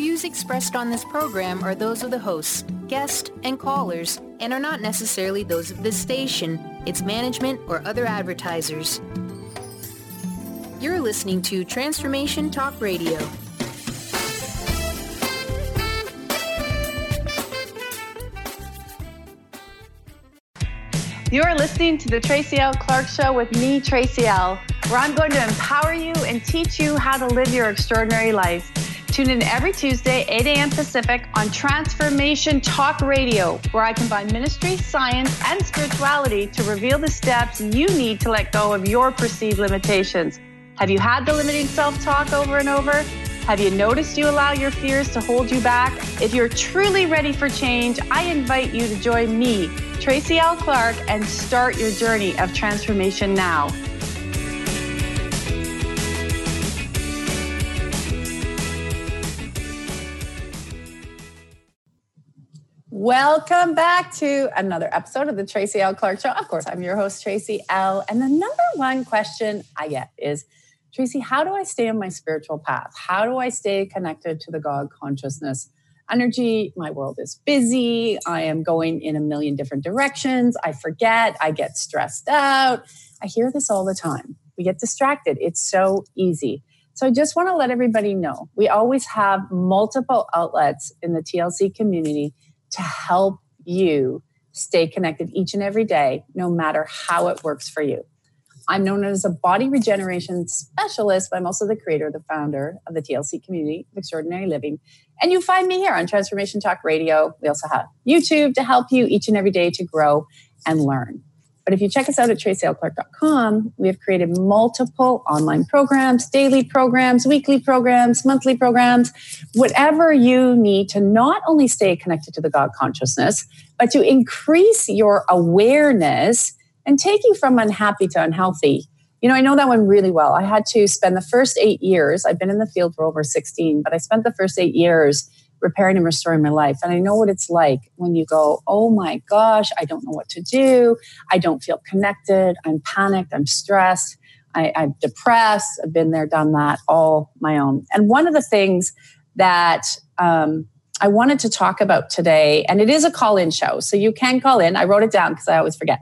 views expressed on this program are those of the hosts, guests, and callers, and are not necessarily those of this station, its management, or other advertisers. You're listening to Transformation Talk Radio. You are listening to the Tracy L. Clark Show with me, Tracy L., where I'm going to empower you and teach you how to live your extraordinary life. Tune in every Tuesday, 8 a.m. Pacific on Transformation Talk Radio, where I combine ministry, science, and spirituality to reveal the steps you need to let go of your perceived limitations. Have you had the limiting self-talk over and over? Have you noticed you allow your fears to hold you back? If you're truly ready for change, I invite you to join me, Tracy L. Clark, and start your journey of transformation now. Welcome back to another episode of the Tracy L. Clark Show. Of course, I'm your host, Tracy L. And the number one question I get is, Tracy, how do I stay on my spiritual path? How do I stay connected to the God consciousness energy? My world is busy. I am going in a million different directions. I forget. I get stressed out. I hear this all the time. We get distracted. It's so easy. So I just want to let everybody know, we always have multiple outlets in the TLC community to help you stay connected each and every day, no matter how it works for you. I'm known as a body regeneration specialist, but I'm also the creator, the founder of the TLC community of extraordinary living. And you find me here on Transformation Talk Radio. We also have YouTube to help you each and every day to grow and learn. But if you check us out at tracylclark.com, we have created multiple online programs, daily programs, weekly programs, monthly programs, whatever you need to not only stay connected to the God consciousness, but to increase your awareness and take you from unhappy to unhealthy. You know, I know that one really well. I had to spend the first 8 years, I've been in the field for over 16, but I spent the first 8 years repairing and restoring my life. And I know what it's like when you go, oh my gosh, I don't know what to do. I don't feel connected. I'm panicked. I'm stressed. I'm depressed. I've been there, done that, all my own. And one of the things that I wanted to talk about today, and it is a call-in show, so you can call in. I wrote it down because I always forget.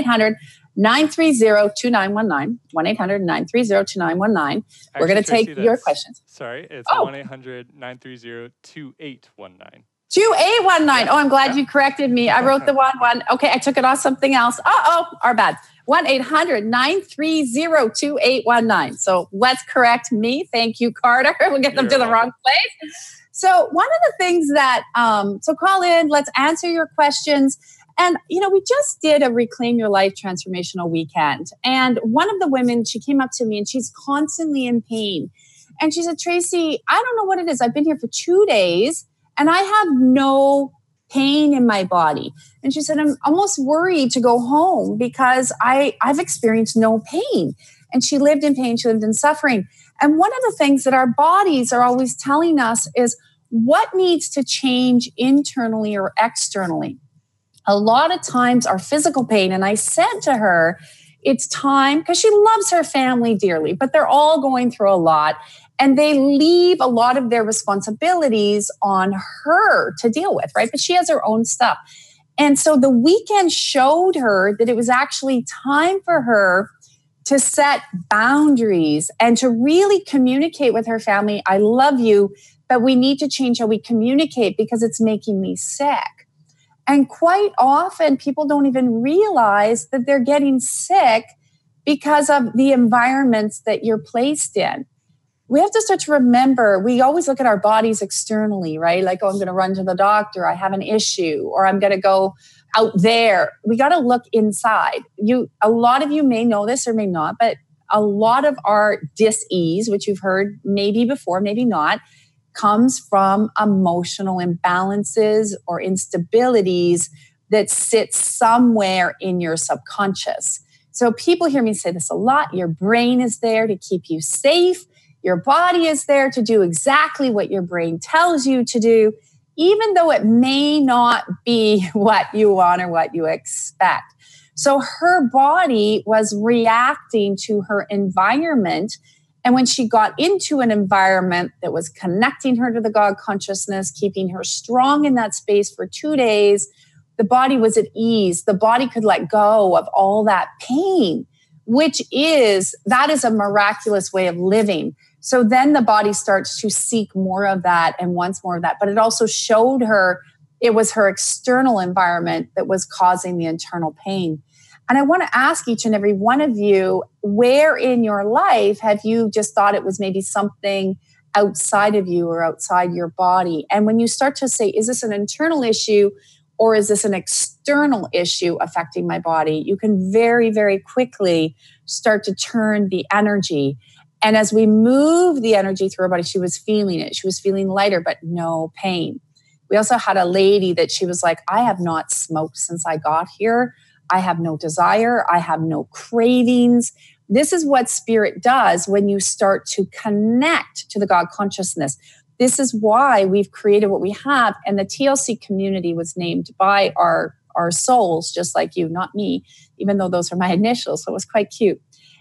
1-800-930-2919. 1-800-930-2919. We're going to take your questions. Sorry, it's 1-800-930-2819. 2819. Oh, I'm glad you corrected me. I wrote the one. Okay, I took it off something else. Our bad. 1-800-930-2819. So let's correct me. Thank you, Carter. We'll get them to the wrong place. So one of the things that, so call in, let's answer your questions. And, you know, we just did a Reclaim Your Life transformational weekend. And one of the women, she came up to me and she's constantly in pain. And she said, Tracy, I don't know what it is. I've been here for 2 days and I have no pain in my body. And she said, I'm almost worried to go home because I've experienced no pain. And she lived in pain. She lived in suffering. And one of the things that our bodies are always telling us is what needs to change internally or externally. A lot of times our physical pain, and I said to her, it's time, because she loves her family dearly, but they're all going through a lot. And they leave a lot of their responsibilities on her to deal with, right? But she has her own stuff. And so the weekend showed her that it was actually time for her to set boundaries and to really communicate with her family. I love you, but we need to change how we communicate because it's making me sick. And quite often people don't even realize that they're getting sick because of the environments that you're placed in. We have to start to remember, we always look at our bodies externally, right? Like, oh, I'm going to run to the doctor. I have an issue, or I'm going to go out there. We got to look inside. A lot of you may know this or may not, but a lot of our dis-ease, which you've heard maybe before, maybe not, comes from emotional imbalances or instabilities that sit somewhere in your subconscious. So people hear me say this a lot. Your brain is there to keep you safe. Your body is there to do exactly what your brain tells you to do, even though it may not be what you want or what you expect. So her body was reacting to her environment And when she got into an environment that was connecting her to the God consciousness, keeping her strong in that space for 2 days, the body was at ease. The body could let go of all that pain, that is a miraculous way of living. So then the body starts to seek more of that and wants more of that. But it also showed her it was her external environment that was causing the internal pain. And I want to ask each and every one of you, where in your life have you just thought it was maybe something outside of you or outside your body? And when you start to say, is this an internal issue or is this an external issue affecting my body? You can very, very quickly start to turn the energy. And as we move the energy through her body, she was feeling it. She was feeling lighter, but no pain. We also had a lady that she was like, I have not smoked since I got here. I have no desire. I have no cravings. This is what spirit does when you start to connect to the God consciousness. This is why we've created what we have. And the TLC community was named by our souls, just like you, not me, even though those are my initials. So it was quite cute.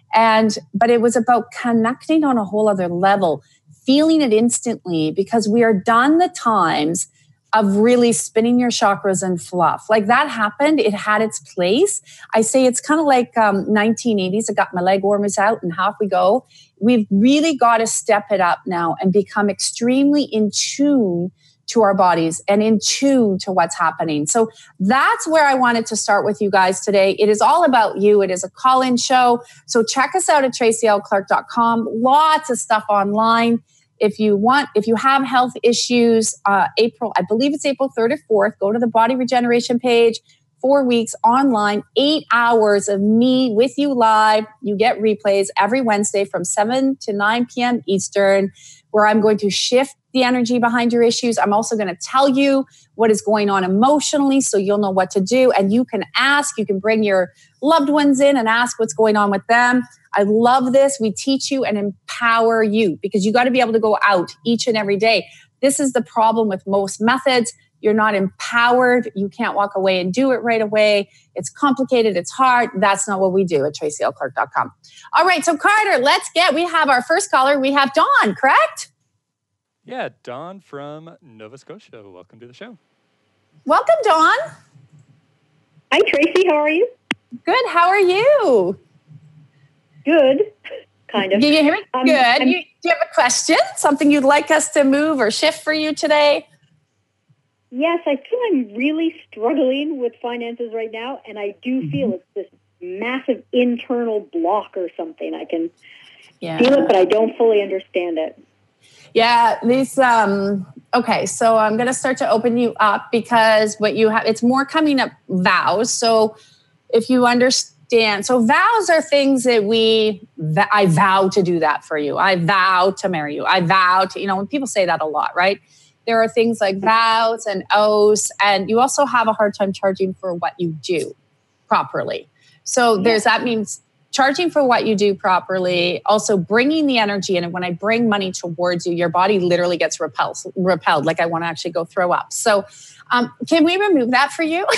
But it was about connecting on a whole other level, feeling it instantly, because we are done the times of really spinning your chakras and fluff. Like that happened. It had its place. I say it's kind of like 1980s. I got my leg warmers out and half we go. We've really got to step it up now and become extremely in tune to our bodies and in tune to what's happening. So that's where I wanted to start with you guys today. It is all about you. It is a call-in show. So check us out at tracylclark.com. Lots of stuff online. If you have health issues, I believe it's April 3rd or 4th, go to the Body Regeneration page, 4 weeks online, 8 hours of me with you live. You get replays every Wednesday from 7 to 9 p.m. Eastern, where I'm going to shift the energy behind your issues. I'm also going to tell you what is going on emotionally so you'll know what to do. And you can ask, you can bring your loved ones in and ask what's going on with them. I love this. We teach you and empower you because you got to be able to go out each and every day. This is the problem with most methods. You're not empowered. You can't walk away and do it right away. It's complicated. It's hard. That's not what we do at tracylclark.com. All right. So Carter, we have our first caller. We have Dawn, correct? Yeah, Dawn from Nova Scotia. Welcome to the show. Welcome, Dawn. Hi, Tracy. How are you? Good. How are you? Good. Kind of. Can you hear me? Good. Do you have a question? Something you'd like us to move or shift for you today? Yes, I feel I'm really struggling with finances right now, and I do feel it's this massive internal block or something. I can feel it, but I don't fully understand it. Yeah, okay, so I'm going to start to open you up because what you have, it's more coming up vows. So if you understand, so vows are things that I vow to do that for you. I vow to marry you. I vow to, when people say that a lot, right? There are things like vows and oaths, and you also have a hard time charging for what you do properly. So that means charging for what you do properly, also bringing the energy in. And when I bring money towards you, your body literally gets repelled. Like I want to actually go throw up. So can we remove that for you?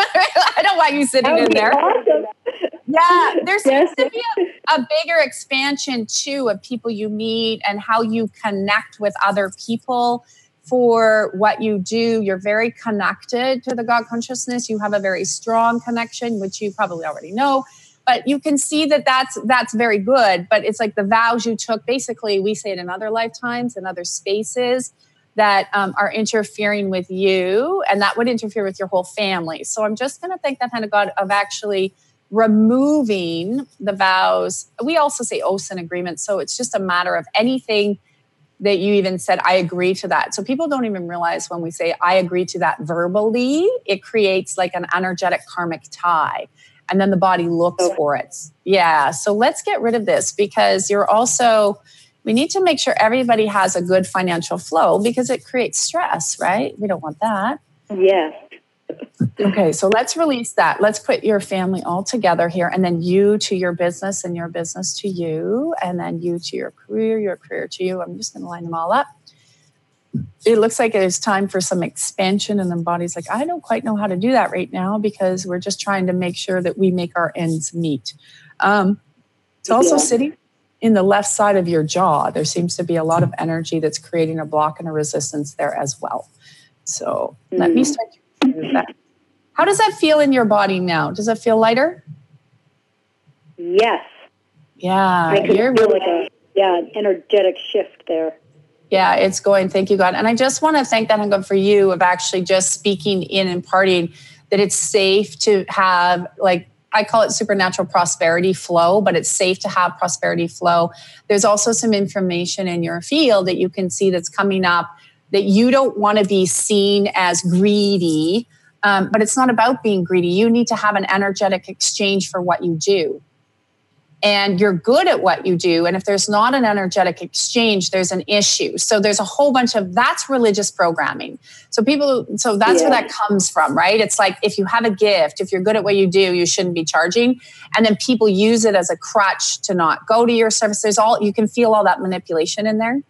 I don't want you sitting in there. Awesome. Yeah, there seems to be a bigger expansion too of people you meet and how you connect with other people for what you do. You're very connected to the God consciousness. You have a very strong connection, which you probably already know. But you can see that's very good. But it's like the vows you took, basically, we say it in other lifetimes and other spaces that are interfering with you, and that would interfere with your whole family. So I'm just going to thank that hand of God of actually removing the vows. We also say oaths and agreements. So it's just a matter of anything that you even said, I agree to that. So people don't even realize when we say, I agree to that verbally, it creates like an energetic karmic tie. And then the body looks for it. Yeah. So let's get rid of this because we need to make sure everybody has a good financial flow because it creates stress, right? We don't want that. Yes. Okay. So let's release that. Let's put your family all together here and then you to your business and your business to you and then you to your career to you. I'm just going to line them all up. It looks like it is time for some expansion and the body's like, I don't quite know how to do that right now because we're just trying to make sure that we make our ends meet. It's also sitting in the left side of your jaw. There seems to be a lot of energy that's creating a block and a resistance there as well. So let me start to remove that. How does that feel in your body now? Does it feel lighter? Yes. Yeah. I could feel like an energetic shift there. Yeah, it's going. Thank you, God. And I just want to thank that, God, for you of actually just speaking in and imparting that it's safe to have, like, I call it supernatural prosperity flow, but it's safe to have prosperity flow. There's also some information in your field that you can see that's coming up that you don't want to be seen as greedy, but it's not about being greedy. You need to have an energetic exchange for what you do. And you're good at what you do. And if there's not an energetic exchange, there's an issue. So there's a whole bunch of, that's religious programming. So that's where that comes from, right? It's like, if you have a gift, if you're good at what you do, you shouldn't be charging. And then people use it as a crutch to not go to your service. You can feel all that manipulation in there.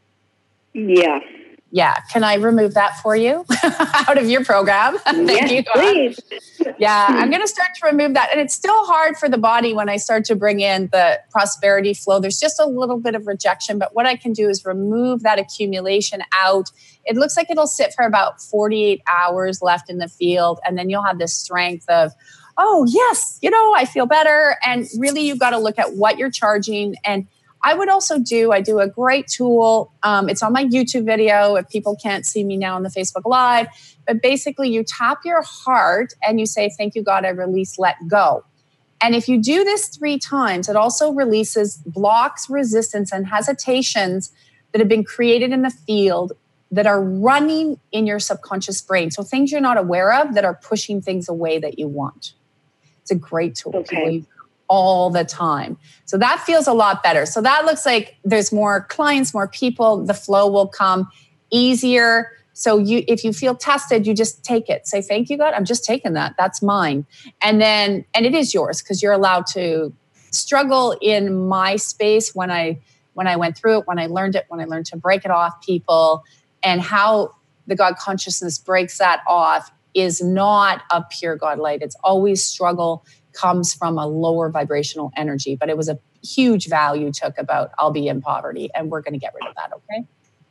Yeah. Yeah. Can I remove that for you out of your program? Thank you, God. Please. Yeah, I'm going to start to remove that. And it's still hard for the body when I start to bring in the prosperity flow. There's just a little bit of rejection. But what I can do is remove that accumulation out. It looks like it'll sit for about 48 hours left in the field. And then you'll have this strength of, oh, yes, I feel better. And really, you've got to look at what you're charging. And I would also I do a great tool. It's on my YouTube video if people can't see me now on the Facebook Live. But basically, you tap your heart and you say, thank you, God, I release, let go. And if you do this 3 times, it also releases blocks, resistance, and hesitations that have been created in the field that are running in your subconscious brain. So things you're not aware of that are pushing things away that you want. It's a great tool. Okay. All the time. So that feels a lot better. So that looks like there's more clients, more people, the flow will come easier. So if you feel tested, you just take it. Say, thank you, God. I'm just taking that. That's mine. And it is yours because you're allowed to struggle in my space when I went through it, when I learned it, when I learned to break it off people, and how the God consciousness breaks that off is not a pure God light. It's always struggle comes from a lower vibrational energy, but it was a huge value took about I'll be in poverty, and we're going to get rid of that. Okay.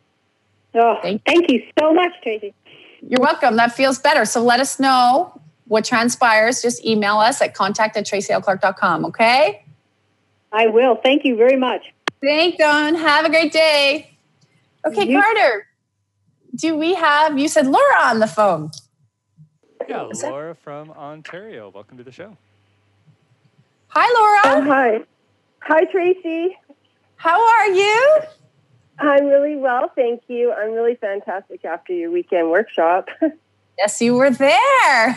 Oh, thank you so much, Tracy. You're welcome. That feels better. So let us know what transpires. Just email us at contact@tracylclark.com. Okay. I will. Thank you very much. Thanks, Dawn. Have a great day. Okay, Carter. You said Laura on the phone? Yeah, Laura from Ontario. Welcome to the show. Hi, Laura. Hi. Hi, Tracy. How are you? I'm really well, thank you. I'm really fantastic after your weekend workshop. Yes, you were there.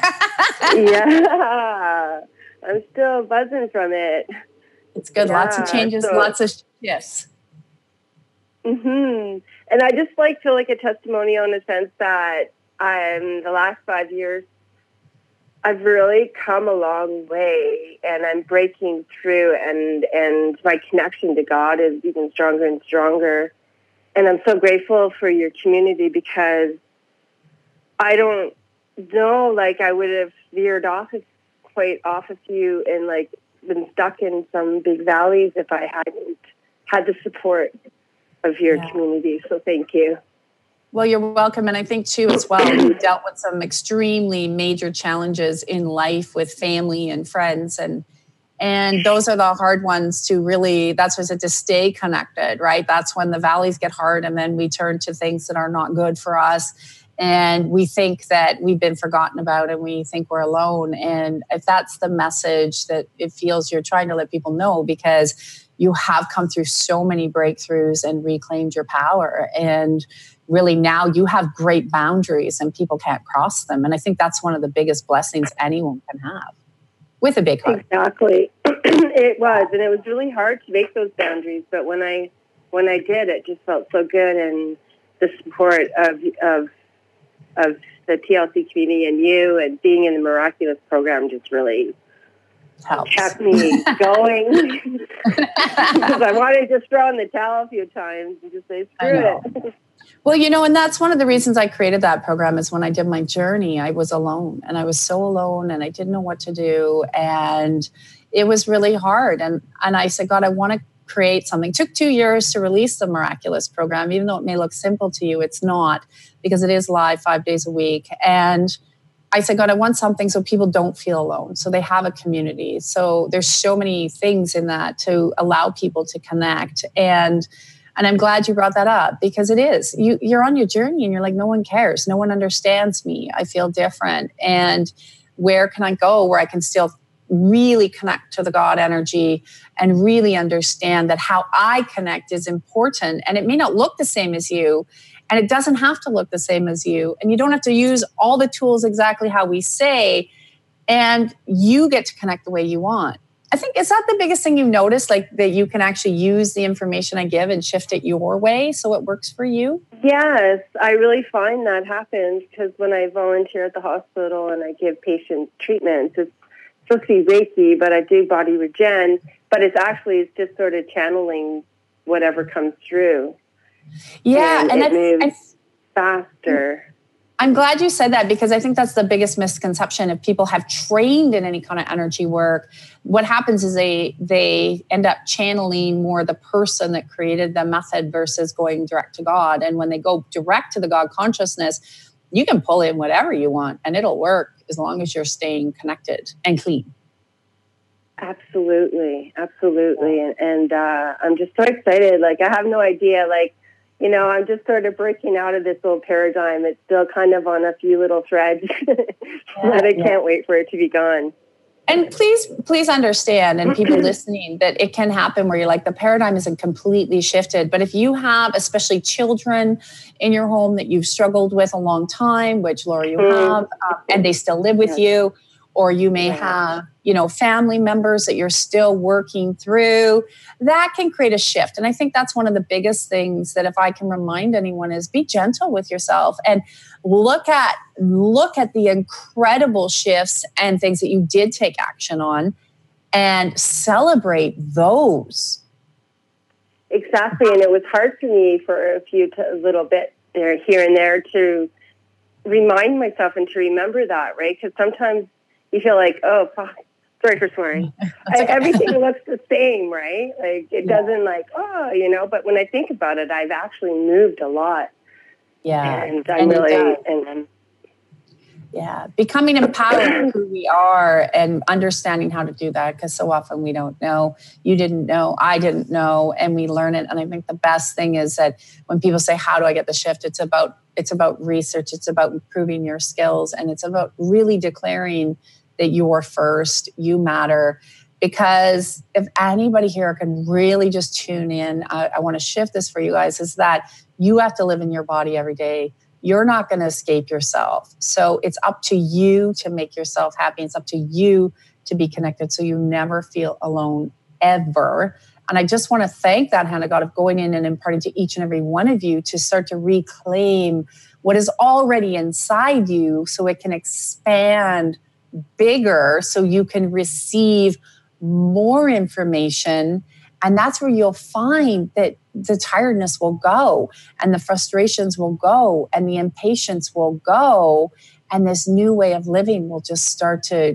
Yeah. I'm still buzzing from it. It's good. Yeah, lots of changes, lots of shifts. Mm-hmm. And I just like to a testimonial in the sense that the last 5 years, I've really come a long way, and I'm breaking through, and my connection to God is even stronger and stronger. And I'm so grateful for your community because I don't know, I would have veered quite off of you and been stuck in some big valleys if I hadn't had the support of your community. So thank you. Well, you're welcome. And I think, too, as well, you dealt with some extremely major challenges in life with family and friends. And those are the hard ones to really, that's what it to stay connected, right? That's when the valleys get hard. And then we turn to things that are not good for us. And we think that we've been forgotten about and we think we're alone. And if that's the message that it feels you're trying to let people know, because you have come through so many breakthroughs and reclaimed your power. And really now you have great boundaries and people can't cross them. And I think that's one of the biggest blessings anyone can have with a big heart. Exactly. It was. And it was really hard to make those boundaries. But when I did, it just felt so good. And the support of the TLC community and you and being in the Miraculous program just really helps. Kept me going. Because I wanted to just throw in the towel a few times and just say, screw it. Well, and that's one of the reasons I created that program is when I did my journey, I was alone and I was so alone and I didn't know what to do. And it was really hard. And I said, God, I want to create something. It took 2 years to release the Miraculous program. Even though it may look simple to you, it's not, because it is live 5 days a week. And I said, God, I want something so people don't feel alone, so they have a community. So there's so many things in that to allow people to connect. And I'm glad you brought that up, because it is. You're on your journey and you're like, no one cares. No one understands me. I feel different. And where can I go where I can still really connect to the God energy and really understand that how I connect is important. And it may not look the same as you, and it doesn't have to look the same as you. And you don't have to use all the tools exactly how we say, and you get to connect the way you want. I think, is that the biggest thing you've noticed, like that you can actually use the information I give and shift it your way so it works for you? Yes, I really find that happens, because when I volunteer at the hospital and I give patients treatments, it's supposed to be Reiki, but I do body regen, but it's just sort of channeling whatever comes through. Yeah, and it moves faster. I'm glad you said that, because I think that's the biggest misconception. If people have trained in any kind of energy work, what happens is they end up channeling more the person that created the method versus going direct to God. And when they go direct to the God consciousness, you can pull in whatever you want and it'll work as long as you're staying connected and clean. Absolutely. And I'm just so excited. Like, I have no idea, like, you know, I'm just sort of breaking out of this old paradigm. It's still kind of on a few little threads, but I can't wait for it to be gone. And please understand, and people listening, that it can happen where you're like, the paradigm isn't completely shifted. But if you have, especially children in your home that you've struggled with a long time, which Laura, you have, and they still live with you, or you may have, you know, family members that you're still working through, that can create a shift. And I think that's one of the biggest things that if I can remind anyone is be gentle with yourself and look at the incredible shifts and things that you did take action on and celebrate those. Exactly. And it was hard for me for a little bit there, here and there, to remind myself and to remember that, right? Because sometimes you feel like, oh, fuck. Sorry for swearing. Everything looks the same, right? Like, it doesn't like, oh, you know, but when I think about it, I've actually moved a lot. Yeah. And I'm really, becoming empowered with who we are and understanding how to do that, because so often we don't know. You didn't know, I didn't know, and we learn it. And I think the best thing is that when people say, how do I get the shift? It's about research. It's about improving your skills. And it's about really declaring that you're first, you matter. Because if anybody here can really just tune in, I want to shift this for you guys, is that you have to live in your body every day. You're not going to escape yourself. So it's up to you to make yourself happy. It's up to you to be connected so you never feel alone ever. And I just want to thank that hand of God of going in and imparting to each and every one of you to start to reclaim what is already inside you so it can expand bigger, so you can receive more information. And that's where you'll find that the tiredness will go and the frustrations will go and the impatience will go. And this new way of living will just start to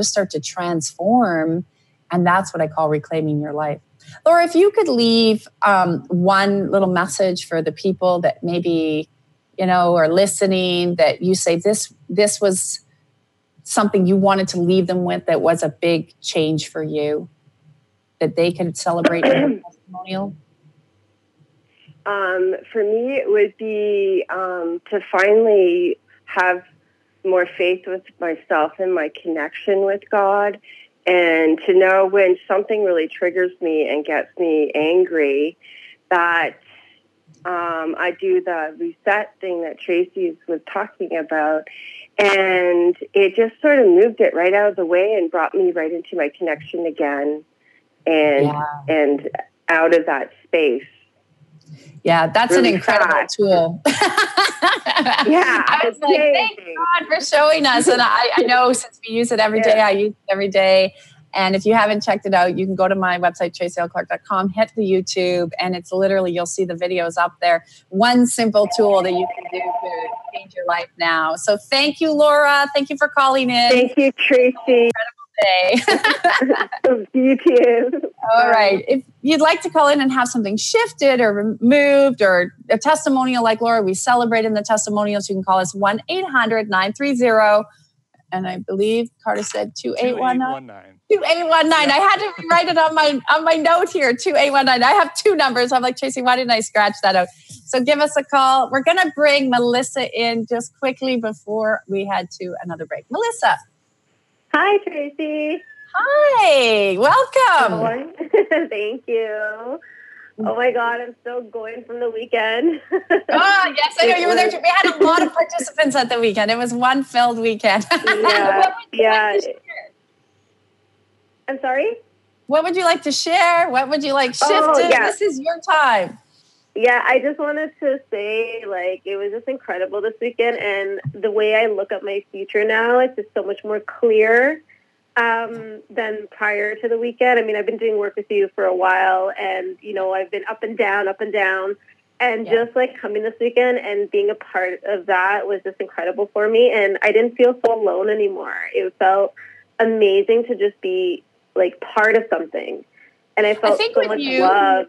transform. And that's what I call reclaiming your life. Laura, if you could leave one little message for the people that maybe, you know, are listening, that you say this was something you wanted to leave them with, that was a big change for you, that they can celebrate your testimonial? For me, it would be to finally have more faith with myself and my connection with God, and to know when something really triggers me and gets me angry, that I do the reset thing that Tracy was talking about. And it just sort of moved it right out of the way and brought me right into my connection again and out of that space. Yeah, that's really an incredible tool. I was like, thank God for showing us. And I know since we use it every day, I use it every day. And if you haven't checked it out, you can go to my website, tracyllclark.com, hit the YouTube, and it's literally, you'll see the videos up there. One simple tool that you can do to change your life now. So thank you, Laura. Thank you for calling in. Thank you, Tracy. Incredible today. You too. All right. If you'd like to call in and have something shifted or removed or a testimonial like Laura, we celebrate in the testimonials. You can call us 1-800-930. And I believe Carter said 2819. 2819. I had to write it on my note here, 2819. I have two numbers. I'm like, Tracy, why didn't I scratch that out? So give us a call. We're going to bring Melissa in just quickly before we head to another break. Melissa. Hi, Tracy. Hi. Welcome. Thank you. Oh my God, I'm still going from the weekend. Yes, I know you were there too. We had a lot of participants at the weekend. It was one filled weekend. Yeah. I'm sorry? What would you like to share? What would you like shifted? This is your time. Yeah, I just wanted to say, like, it was just incredible this weekend. And the way I look at my future now, it's just so much more clear than prior to the weekend. I mean, I've been doing work with you for a while, and, you know, I've been up and down. And just like coming this weekend and being a part of that was just incredible for me. And I didn't feel so alone anymore. It felt amazing to just be like part of something. And I felt so much love.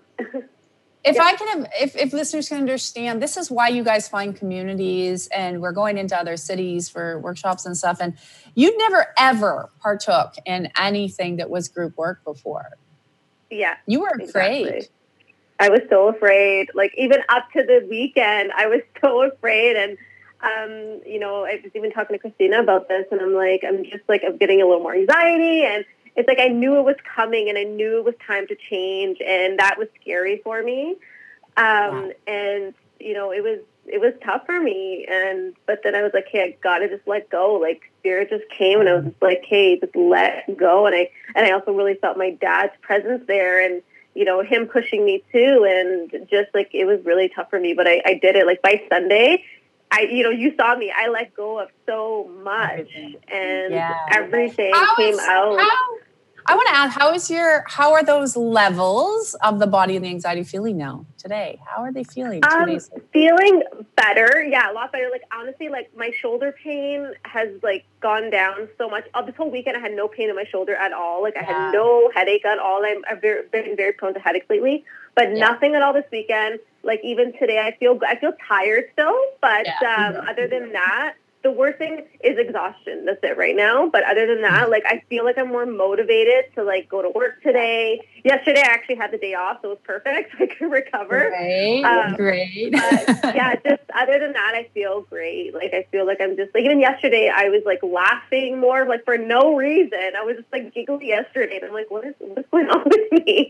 If listeners can understand, this is why you guys find communities, and we're going into other cities for workshops and stuff. And you never ever partook in anything that was group work before. Yeah. You were afraid. Exactly. I was so afraid. Like, even up to the weekend, I was so afraid. And, you know, I was even talking to Christina about this, and I'm getting a little more anxiety. And it's like I knew it was coming, and I knew it was time to change, and that was scary for me. And you know, it was tough for me. But then I was like, hey, I gotta just let go. Like, Spirit just came, and I was just like, hey, just let go. And I also really felt my dad's presence there, and you know, him pushing me too. And just like, it was really tough for me, but I did it. Like, by Sunday, you saw me. I let go of so much, and everything came out. I want to ask, how are those levels of the body and the anxiety feeling now today? How are they feeling? 2 days later? Feeling better. Yeah, a lot better. Like, honestly, like, my shoulder pain has like gone down so much. This whole weekend, I had no pain in my shoulder at all. Like, I had no headache at all. I've been very prone to headaches lately, but nothing at all this weekend. Like, even today, I feel tired still, but other than that, the worst thing is exhaustion. That's it right now. But other than that, like, I feel like I'm more motivated to like go to work today. Yesterday, I actually had the day off, so it was perfect. I could recover. Great. But yeah, just other than that, I feel great. Like, I feel like I'm just like, even yesterday, I was like laughing more, like, for no reason. I was just like giggling yesterday, and I'm like, what's going on with me?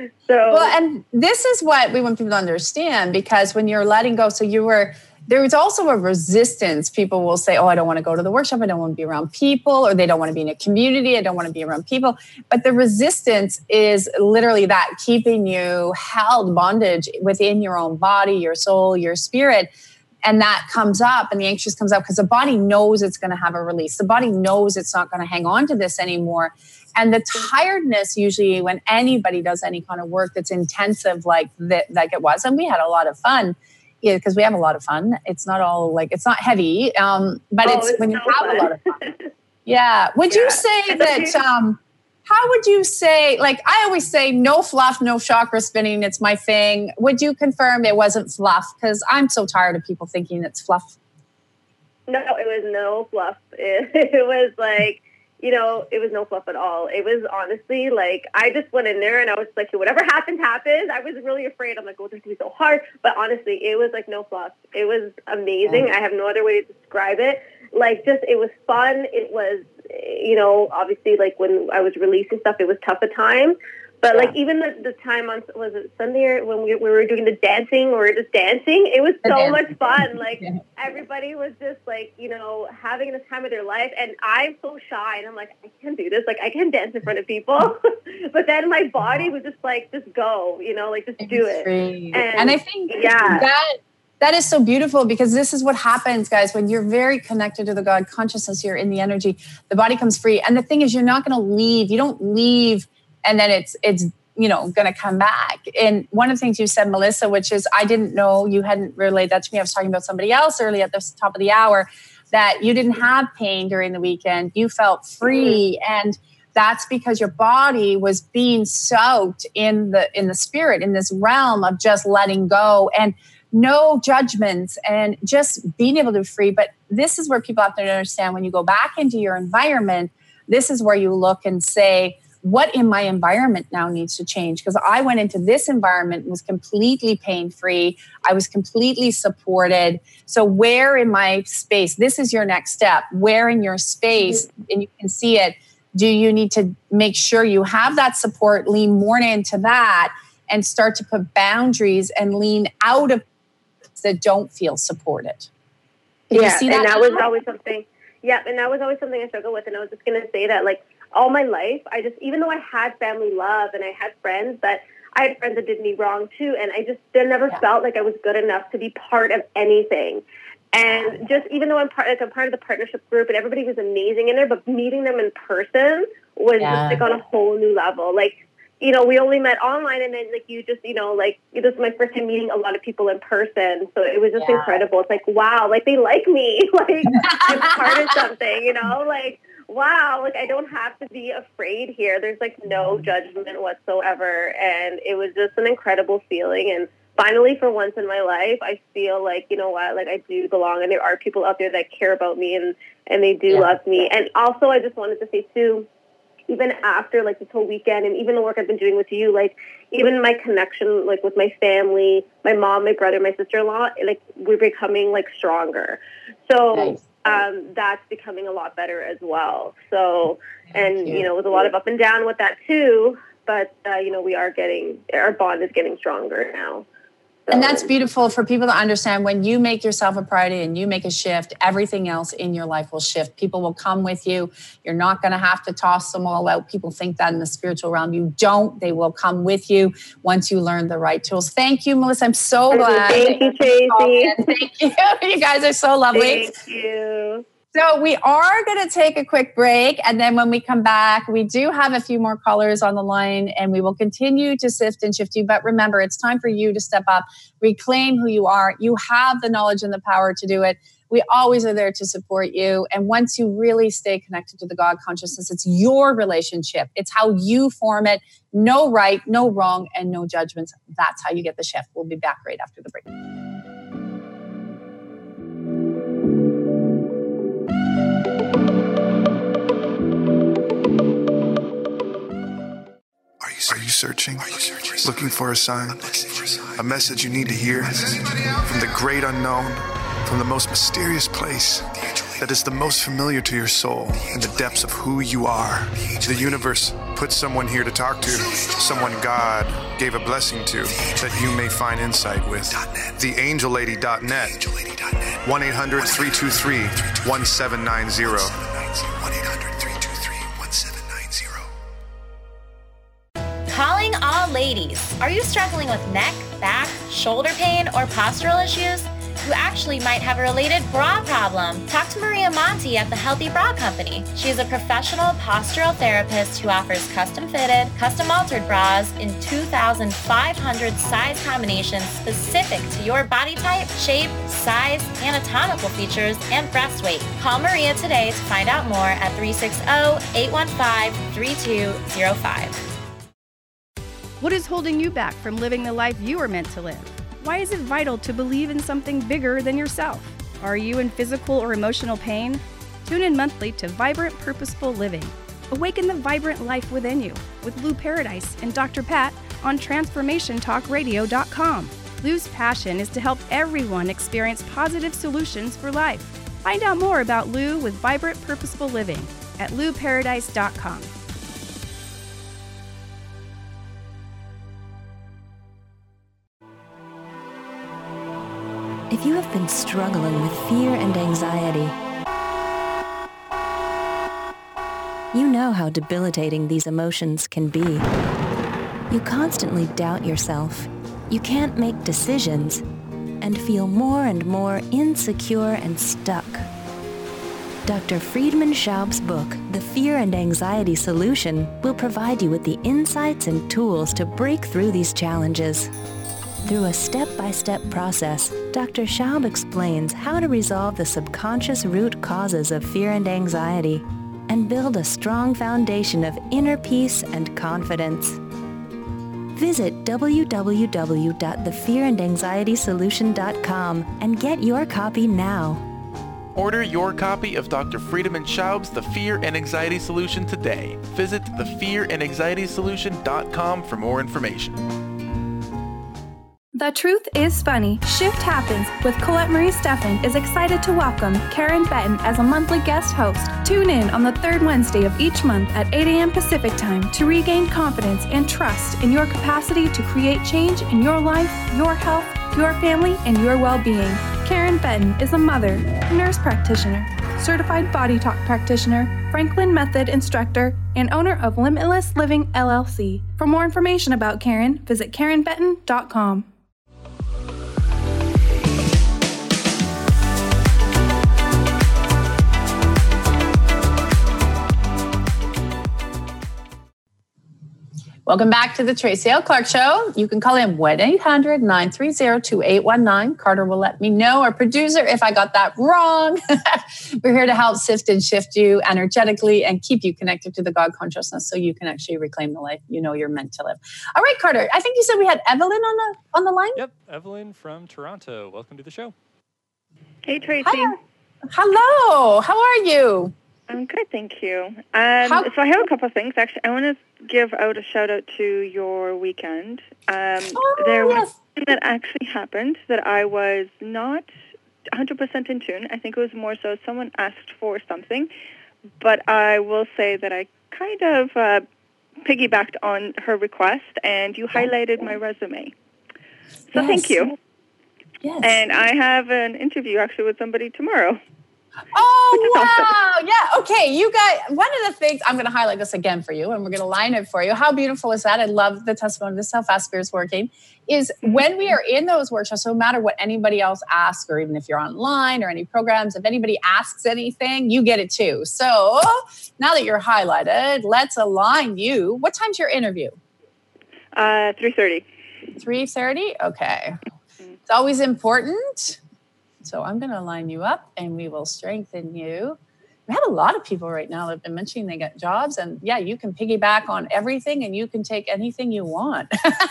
So and this is what we want people to understand, because when you're letting go, there was also a resistance. People will say, oh, I don't want to go to the workshop. I don't want to be around people, or they don't want to be in a community. I don't want to be around people. But the resistance is literally that, keeping you held bondage within your own body, your soul, your spirit. And that comes up, and the anxious comes up because the body knows it's going to have a release. The body knows it's not going to hang on to this anymore. And the tiredness, usually when anybody does any kind of work that's intensive like it was, and we had a lot of fun, because we have a lot of fun. It's not all like, it's not heavy, but it's when you have a lot of fun. Yeah. Would you say that, how would you say, like, I always say no fluff, no chakra spinning. It's my thing. Would you confirm it wasn't fluff? Because I'm so tired of people thinking it's fluff. No, it was no fluff. It was like, you know, it was no fluff at all. It was honestly like, I just went in there and I was like, whatever happens. I was really afraid. I'm like, oh, this is going to be so hard. But honestly, it was like no fluff. It was amazing. I have no other way to describe it. Like, just, it was fun. It was, you know, obviously, like, when I was releasing stuff, it was tough at times. But like, even the time on, was it Sunday, or when we were doing the dancing, or just dancing, it was so much fun. Like, everybody was just like, you know, having the time of their life. And I'm so shy, and I'm like, I can't do this. Like, I can't dance in front of people. But then my body was just like, just go, you know, like, just do it. And I think that is so beautiful, because this is what happens, guys, when you're very connected to the God consciousness, you're in the energy, the body comes free. And the thing is, you're not going to leave. You don't leave and then it's you know, going to come back. And one of the things you said, Melissa, which is, I didn't know, you hadn't relayed that to me. I was talking about somebody else early at the top of the hour, that you didn't have pain during the weekend. You felt free. And that's because your body was being soaked in the spirit, in this realm of just letting go and no judgments and just being able to be free. But this is where people have to understand, when you go back into your environment, this is where you look and say, what in my environment now needs to change? Because I went into this environment and was completely pain-free. I was completely supported. So where in my space, this is your next step, where in your space, and you can see it, do you need to make sure you have that support, lean more into that, and start to put boundaries and lean out of that don't feel supported. Did you see that? And that was always something. Yeah, and that was always something I struggled with. And I was just going to say that, like, all my life, even though I had family love and I had friends that did me wrong too, and I just never felt like I was good enough to be part of anything. And just even though I'm part of the partnership group and everybody was amazing in there, but meeting them in person was just like on a whole new level. Like, you know, we only met online, and then like you just, you know, like this was my first time meeting a lot of people in person. So it was just incredible. It's like, wow, like they like me, like I'm part of something, you know, like, wow, like I don't have to be afraid here. There's like no judgment whatsoever. And it was just an incredible feeling. And finally, for once in my life, I feel like, you know what, like I do belong, and there are people out there that care about me and they do love me. And also, I just wanted to say too, even after like this whole weekend and even the work I've been doing with you, like even my connection, like with my family, my mom, my brother, my sister-in-law, like we're becoming like stronger. So that's becoming a lot better as well. So, and, you know, with a lot of up and down with that too, but, you know, our bond is getting stronger now. So. And that's beautiful for people to understand. When you make yourself a priority and you make a shift, everything else in your life will shift. People will come with you. You're not going to have to toss them all out. People think that in the spiritual realm. You don't. They will come with you once you learn the right tools. Thank you, Melissa. I'm so glad. Thank you, Tracy. Thank you. You guys are so lovely. Thank you. So we are going to take a quick break. And then when we come back, we do have a few more callers on the line, and we will continue to sift and shift you. But remember, it's time for you to step up, reclaim who you are. You have the knowledge and the power to do it. We always are there to support you. And once you really stay connected to the God consciousness, it's your relationship. It's how you form it. No right, no wrong, and no judgments. That's how you get the shift. We'll be back right after the break. Are you searching? Looking for a sign? A message you need to hear? From the great unknown, from the most mysterious place that is the most familiar to your soul in the depths of who you are. The universe put someone here to talk to, someone God gave a blessing to, that you may find insight with. TheAngelLady.net, 1-800-323-1790. Calling all ladies. Are you struggling with neck, back, shoulder pain, or postural issues? You actually might have a related bra problem. Talk to Maria Monti at the Healthy Bra Company. She is a professional postural therapist who offers custom-fitted, custom-altered bras in 2,500 size combinations specific to your body type, shape, size, anatomical features, and breast weight. Call Maria today to find out more at 360-815-3205. What is holding you back from living the life you are meant to live? Why is it vital to believe in something bigger than yourself? Are you in physical or emotional pain? Tune in monthly to Vibrant Purposeful Living. Awaken the vibrant life within you with Lou Paradise and Dr. Pat on TransformationTalkRadio.com. Lou's passion is to help everyone experience positive solutions for life. Find out more about Lou with Vibrant Purposeful Living at LouParadise.com. If you have been struggling with fear and anxiety, you know how debilitating these emotions can be. You constantly doubt yourself, you can't make decisions, and feel more and more insecure and stuck. Dr. Friedemann Schaub's book, The Fear and Anxiety Solution, will provide you with the insights and tools to break through these challenges. Through a step-by-step process, Dr. Schaub explains how to resolve the subconscious root causes of fear and anxiety, and build a strong foundation of inner peace and confidence. Visit www.thefearandanxietysolution.com and get your copy now. Order your copy of Dr. Friedemann Schaub's The Fear and Anxiety Solution today. Visit thefearandanxietysolution.com for more information. The Truth is Funny. Shift Happens with Colette Marie Steffen is excited to welcome Karen Benton as a monthly guest host. Tune in on the third Wednesday of each month at 8 a.m. Pacific Time to regain confidence and trust in your capacity to create change in your life, your health, your family, and your well-being. Karen Benton is a mother, nurse practitioner, certified body talk practitioner, Franklin Method instructor, and owner of Limitless Living LLC. For more information about Karen, visit KarenBenton.com. Welcome back to the Tracy L. Clark Show. You can call in 1-800-930-2819. Carter will let me know, our producer, if I got that wrong. We're here to help sift and shift you energetically and keep you connected to the God consciousness so you can actually reclaim the life you know you're meant to live. All right, Carter, I think you said we had Evelyn on the line? Yep, Evelyn from Toronto. Welcome to the show. Hey, Tracy. Hi. Hello. How are you? I'm good, thank you. So I have a couple of things. Actually, I want to give out a shout-out to your weekend. There was something that actually happened that I was not 100% in tune. I think it was more so someone asked for something, but I will say that I kind of piggybacked on her request, and you highlighted my resume. So thank you. Yes. And I have an interview, actually, with somebody tomorrow. Oh, wow. Yeah. Okay. You guys, one of the things, I'm going to highlight this again for you and we're going to line it for you. How beautiful is that? I love the testimony. This is how Fast Spirit's working. Is when we are in those workshops, no matter what anybody else asks, or even if you're online or any programs, if anybody asks anything, you get it too. So now that you're highlighted, let's align you. What time's your interview? 3:30. 3:30? Okay. It's always important. So I'm going to line you up and we will strengthen you. We have a lot of people right now that have been mentioning they got jobs, and yeah, you can piggyback on everything and you can take anything you want.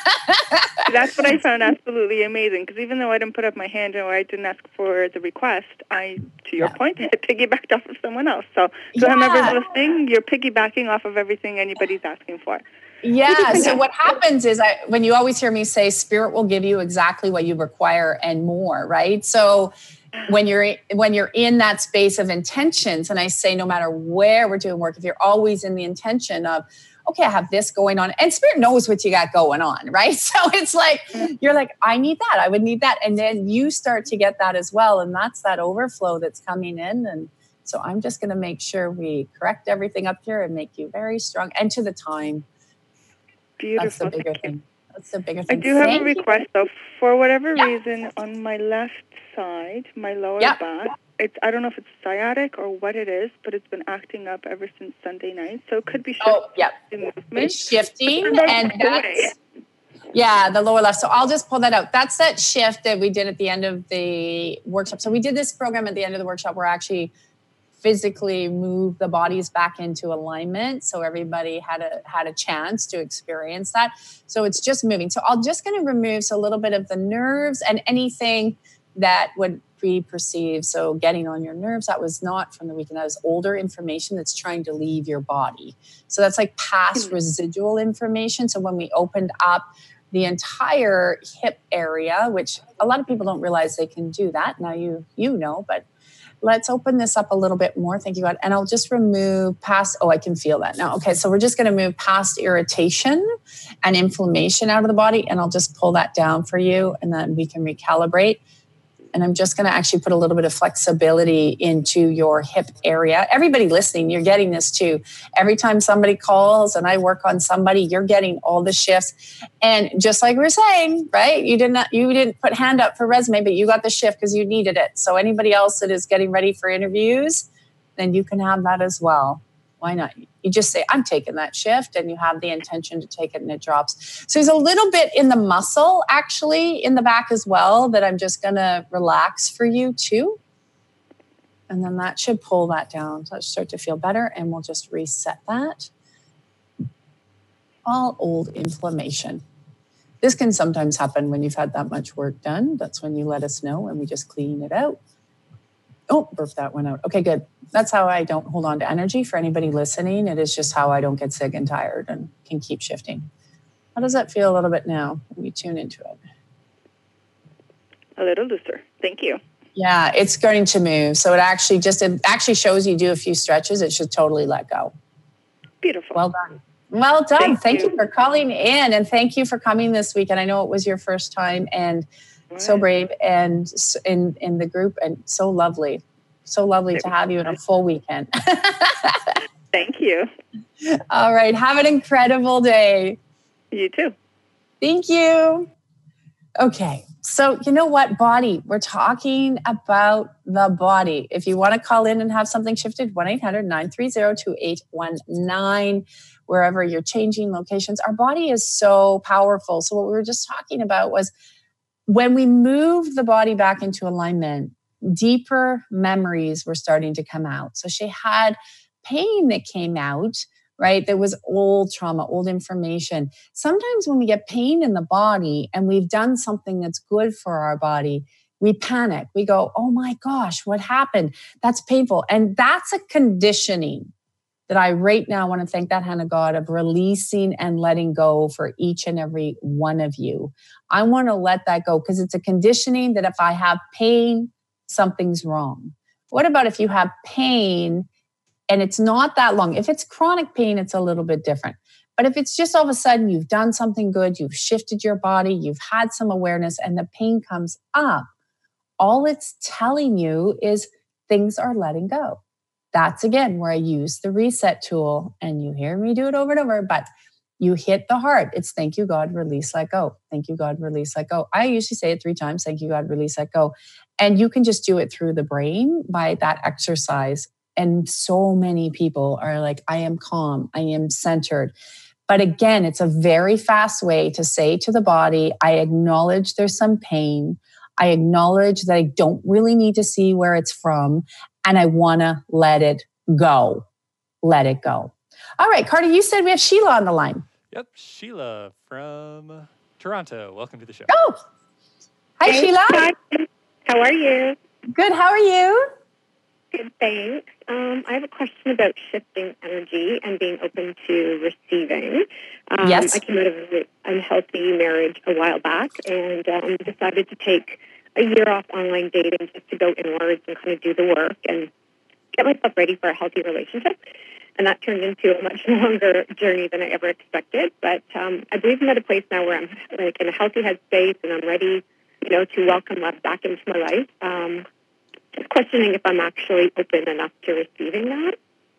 That's what I found absolutely amazing, because even though I didn't put up my hand or I didn't ask for the request, to your point, I piggybacked off of someone else. So whoever's listening, you're piggybacking off of everything anybody's asking for. Yeah. So what happens is when you always hear me say Spirit will give you exactly what you require and more, right? So when you're in that space of intentions, and I say no matter where we're doing work, if you're always in the intention of, okay, I have this going on, and Spirit knows what you got going on, right? So it's like, you're like, I need that. I would need that. And then you start to get that as well. And that's that overflow that's coming in. And so I'm just going to make sure we correct everything up here and make you very strong and to the time. Beautiful. That's the bigger thing. That's the bigger thing. I do have a request, though. For whatever reason, on my left side, my lower back, I don't know if it's sciatic or what it is, but it's been acting up ever since Sunday night. So it could be shifting movement. It's shifting, and that's the lower left. So I'll just pull that out. That's that shift that we did at the end of the workshop. So we did this program at the end of the workshop where actually physically move the bodies back into alignment, so everybody had a chance to experience that. So it's just moving. So I'm just going to remove a little bit of the nerves and anything that would be perceived. So getting on your nerves, that was not from the weekend. That was older information that's trying to leave your body. So that's like past residual information. So when we opened up the entire hip area, which a lot of people don't realize they can do that. Now you know, but let's open this up a little bit more. Thank you, God. And I'll just remove past, I can feel that now. Okay, so we're just going to move past irritation and inflammation out of the body, and I'll just pull that down for you, and then we can recalibrate. And I'm just going to actually put a little bit of flexibility into your hip area. Everybody listening, you're getting this too. Every time somebody calls and I work on somebody, you're getting all the shifts. And just like we were saying, right? You didn't put hand up for resume, but you got the shift because you needed it. So anybody else that is getting ready for interviews, then you can have that as well. Why not? You just say, I'm taking that shift, and you have the intention to take it, and it drops. So there's a little bit in the muscle, actually, in the back as well, that I'm just going to relax for you too. And then that should pull that down. So let's start to feel better, and we'll just reset that. All old inflammation. This can sometimes happen when you've had that much work done. That's when you let us know and we just clean it out. Oh, burp that one out. Okay, good. That's how I don't hold on to energy. For anybody listening, it is just how I don't get sick and tired and can keep shifting. How does that feel a little bit now when you tune into it? A little looser. Thank you. Yeah, it's starting to move. So it actually shows you do a few stretches. It should totally let go. Beautiful. Well done. Well done. Thank you for calling in, and thank you for coming this week. And I know it was your first time, and so brave and in the group, and so lovely. So lovely to have you in a full weekend. Thank you. All right. Have an incredible day. You too. Thank you. Okay. So you know what, body? We're talking about the body. If you want to call in and have something shifted, 1-800-930-2819, wherever you're changing locations. Our body is so powerful. So what we were just talking about was when we move the body back into alignment, deeper memories were starting to come out. So she had pain that came out, right? There was old trauma, old information. Sometimes when we get pain in the body and we've done something that's good for our body, we panic. We go, oh my gosh, what happened? That's painful. And that's a conditioning that I right now want to thank that hand of God of releasing and letting go for each and every one of you. I want to let that go because it's a conditioning that if I have pain, something's wrong. What about if you have pain and it's not that long? If it's chronic pain, it's a little bit different. But if it's just all of a sudden you've done something good, you've shifted your body, you've had some awareness, and the pain comes up, all it's telling you is things are letting go. That's, again, where I use the reset tool, and you hear me do it over and over, but you hit the heart. It's thank you, God, release, let go. Thank you, God, release, let go. I usually say it 3 times. Thank you, God, release, let go. And you can just do it through the brain by that exercise. And so many people are like, I am calm, I am centered. But again, it's a very fast way to say to the body, I acknowledge there's some pain. I acknowledge that I don't really need to see where it's from. And I want to let it go. Let it go. All right, Carter, you said we have Sheila on the line. Yep, Sheila from Toronto. Welcome to the show. Oh, hi, Sheila. How are you? Good, how are you? Good, thanks. I have a question about shifting energy and being open to receiving. Yes. I came out of an unhealthy marriage a while back and decided to take a year off online dating just to go inwards and kind of do the work and get myself ready for a healthy relationship. And that turned into a much longer journey than I ever expected. But I believe I'm at a place now where I'm like in a healthy headspace and I'm ready, to welcome love back into my life. Just questioning if I'm actually open enough to receiving that.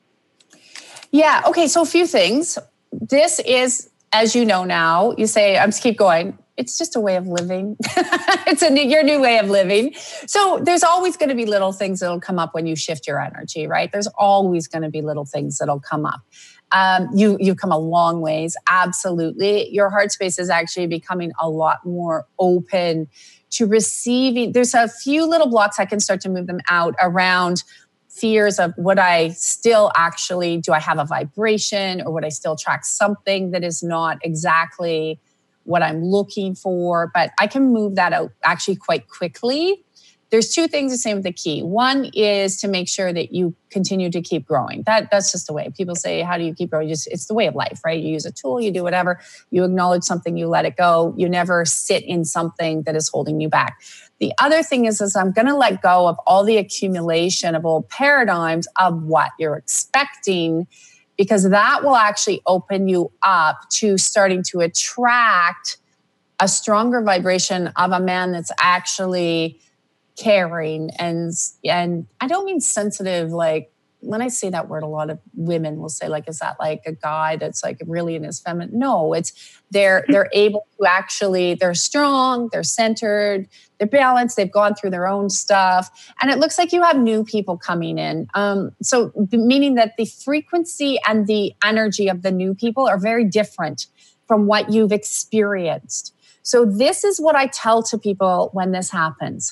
Yeah. Okay. So a few things. This is, as you know now, you say, I'm just keep going. It's just a way of living. It's your new way of living. So there's always going to be little things that'll come up when you shift your energy, right? There's always going to be little things that'll come up. You've come a long ways. Absolutely. Your heart space is actually becoming a lot more open to receiving. There's a few little blocks. I can start to move them out around fears of would I still actually, do I have a vibration or would I still attract something that is not exactly what I'm looking for? But I can move that out actually quite quickly. There's 2 things to say with the key. One is to make sure that you continue to keep growing. That's just the way. People say, how do you keep growing? It's the way of life, right? You use a tool, you do whatever. You acknowledge something, you let it go. You never sit in something that is holding you back. The other thing is I'm going to let go of all the accumulation of old paradigms of what you're expecting, because that will actually open you up to starting to attract a stronger vibration of a man that's actually caring and I don't mean sensitive. Like when I say that word, a lot of women will say, like, is that like a guy that's like really in his feminine? No, it's they're able to actually, they're strong, they're centered, they're balanced, they've gone through their own stuff. And it looks like you have new people coming in. So meaning that the frequency and the energy of the new people are very different from what you've experienced. So this is what I tell to people when this happens.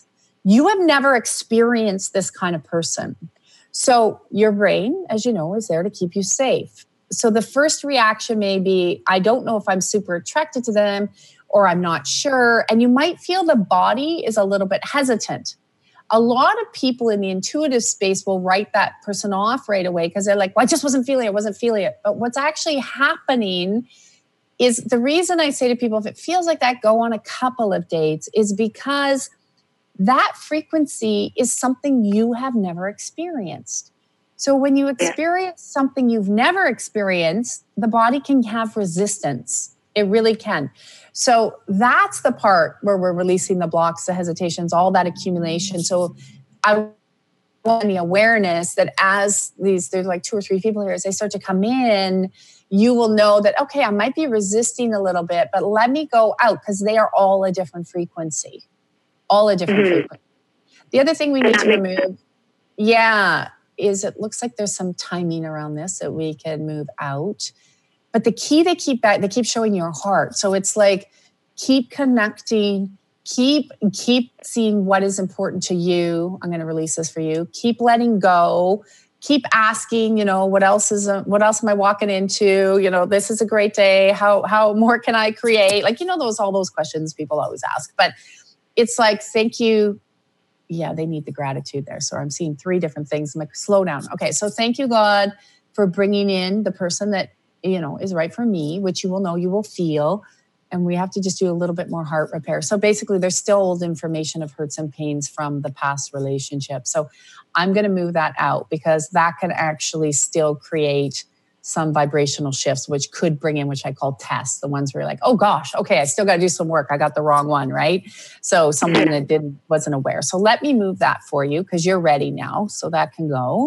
You have never experienced this kind of person. So your brain, as you know, is there to keep you safe. So the first reaction may be, I don't know if I'm super attracted to them, or I'm not sure. And you might feel the body is a little bit hesitant. A lot of people in the intuitive space will write that person off right away because they're like, well, I just wasn't feeling it. But what's actually happening is, the reason I say to people, if it feels like that, go on a couple of dates, is because that frequency is something you have never experienced. So when you experience something you've never experienced, the body can have resistance. It really can. So that's the part where we're releasing the blocks, the hesitations, all that accumulation. So I want the awareness that as there's like 2 or 3 people here, as they start to come in, you will know that, okay, I might be resisting a little bit, but let me go out, because they are all a different frequency. All a different frequency. The other thing we need to remove, is it looks like there's some timing around this that we can move out. But the key they keep showing your heart. So it's like, keep connecting, keep seeing what is important to you. I'm going to release this for you. Keep letting go. Keep asking, what else am I walking into? This is a great day. How more can I create? Like, all those questions people always ask. But it's like, thank you. Yeah, they need the gratitude there. So I'm seeing 3 different things. I'm like, slow down. Okay, so thank you, God, for bringing in the person that, is right for me, which you will know, you will feel. And we have to just do a little bit more heart repair. So basically, there's still old information of hurts and pains from the past relationship. So I'm going to move that out, because that can actually still create some vibrational shifts, which could bring in, which I call tests, the ones where you're like, oh gosh, okay, I still got to do some work. I got the wrong one, right? So someone that wasn't aware. So let me move that for you, because you're ready now. So that can go.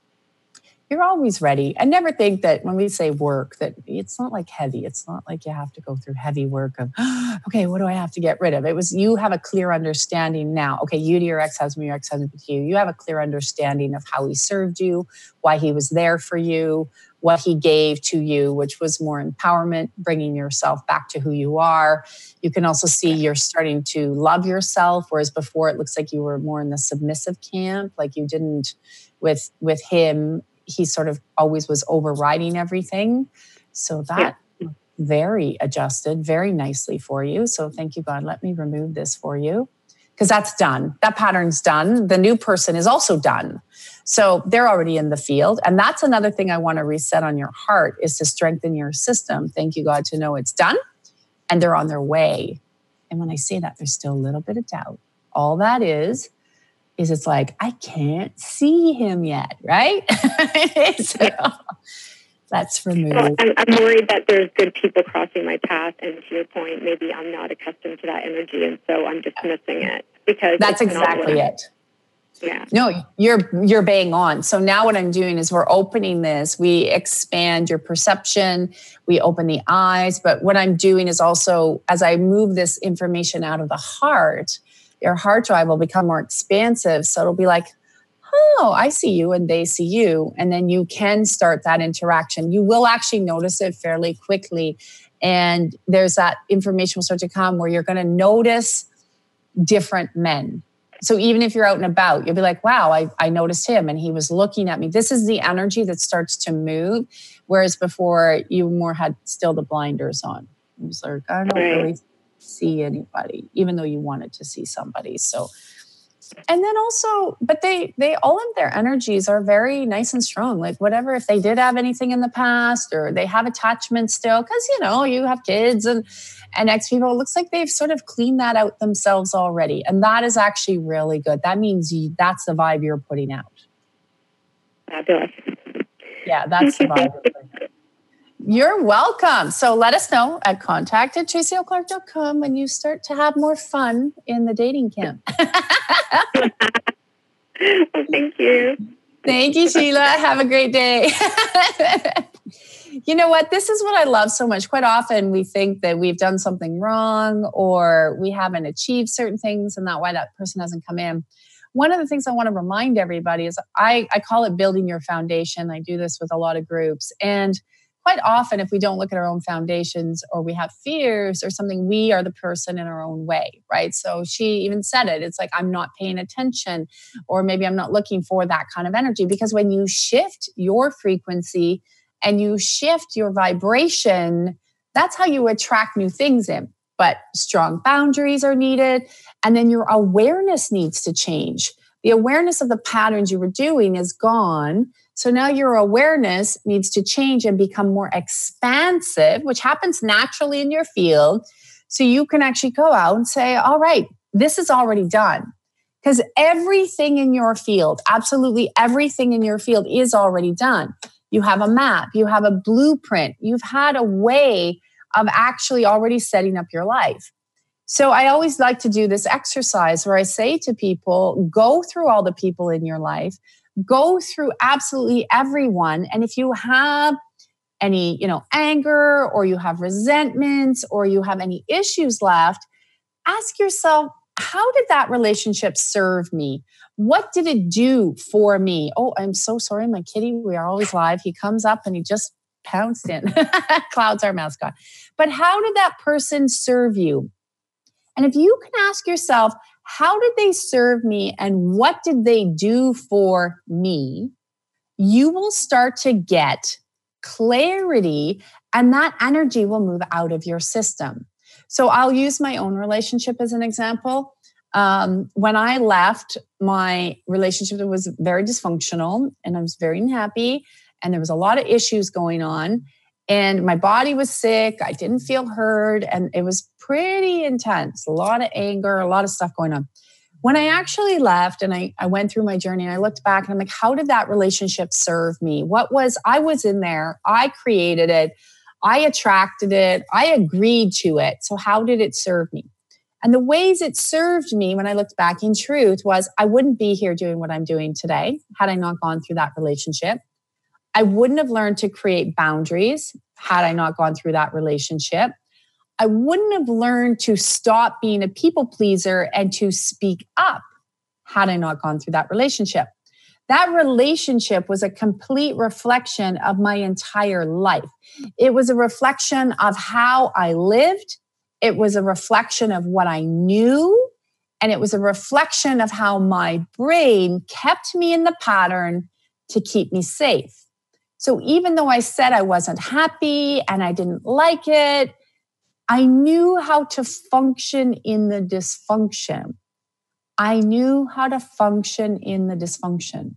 You're always ready. I never think that when we say work, that it's not like heavy. It's not like you have to go through heavy work of, okay, what do I have to get rid of? You have a clear understanding now. Okay, you to your ex-husband, your ex-husband to you. You have a clear understanding of how he served you, why he was there for you, what he gave to you, which was more empowerment, bringing yourself back to who you are. You can also see you're starting to love yourself, whereas before it looks like you were more in the submissive camp, like you didn't with him. He sort of always was overriding everything. So that very adjusted very nicely for you. So thank you, God. Let me remove this for you, because that's done. That pattern's done. The new person is also done. So they're already in the field. And that's another thing I want to reset on your heart, is to strengthen your system. Thank you, God, to know it's done and they're on their way. And when I say that, there's still a little bit of doubt. All that is it's like, I can't see him yet, right? So that's removed. Well, I'm worried that there's good people crossing my path. And to your point, maybe I'm not accustomed to that energy. And so I'm just missing it, because that's exactly it. Yeah. No, you're bang on. So now what I'm doing is we're opening this. We expand your perception. We open the eyes. But what I'm doing is also, as I move this information out of the heart, your heart drive will become more expansive. So it'll be like, oh, I see you and they see you. And then you can start that interaction. You will actually notice it fairly quickly. And there's that information will start to come where you're going to notice different men. So even if you're out and about, you'll be like, wow, I noticed him and he was looking at me. This is the energy that starts to move. Whereas before you more had still the blinders on. It was like, I don't really see anybody, even though you wanted to see somebody. So, and then also, but they all of their energies are very nice and strong. Like whatever, if they did have anything in the past or they have attachment still, because you have kids and ex people, it looks like they've sort of cleaned that out themselves already. And that is actually really good. That means that's the vibe you're putting out. Fabulous. Yeah, that's the vibe. You're welcome. So let us know at contact@tracyoclark.com when you start to have more fun in the dating camp. Well, thank you. Thank you, Sheila. Have a great day. You know what? This is what I love so much. Quite often we think that we've done something wrong or we haven't achieved certain things and that's why that person hasn't come in. One of the things I want to remind everybody is I call it building your foundation. I do this with a lot of groups. And quite often, if we don't look at our own foundations or we have fears or something, we are the person in our own way, right? So she even said it. It's like, I'm not paying attention, or maybe I'm not looking for that kind of energy. Because when you shift your frequency and you shift your vibration, that's how you attract new things in. But strong boundaries are needed. And then your awareness needs to change. The awareness of the patterns you were doing is gone. So now your awareness needs to change and become more expansive, which happens naturally in your field. So you can actually go out and say, all right, this is already done. Because everything in your field, absolutely everything in your field is already done. You have a map, you have a blueprint, you've had a way of actually already setting up your life. So I always like to do this exercise where I say to people, go through all the people in your life, go through absolutely everyone. And if you have any, anger, or you have resentments, or you have any issues left, ask yourself, how did that relationship serve me? What did it do for me? Oh, I'm so sorry, my kitty, we are always live. He comes up and he just pounced in. Cloud's our mascot. But how did that person serve you? And if you can ask yourself, how did they serve me and what did they do for me? You will start to get clarity, and that energy will move out of your system. So I'll use my own relationship as an example. When I left, my relationship was very dysfunctional and I was very unhappy, and there was a lot of issues going on. And my body was sick. I didn't feel heard. And it was pretty intense. A lot of anger, a lot of stuff going on. When I actually left and I went through my journey and I looked back and I'm like, how did that relationship serve me? I was in there. I created it. I attracted it. I agreed to it. So how did it serve me? And the ways it served me when I looked back in truth was I wouldn't be here doing what I'm doing today had I not gone through that relationship. I wouldn't have learned to create boundaries had I not gone through that relationship. I wouldn't have learned to stop being a people pleaser and to speak up had I not gone through that relationship. That relationship was a complete reflection of my entire life. It was a reflection of how I lived. It was a reflection of what I knew. And it was a reflection of how my brain kept me in the pattern to keep me safe. So even though I said I wasn't happy and I didn't like it, I knew how to function in the dysfunction. I knew how to function in the dysfunction.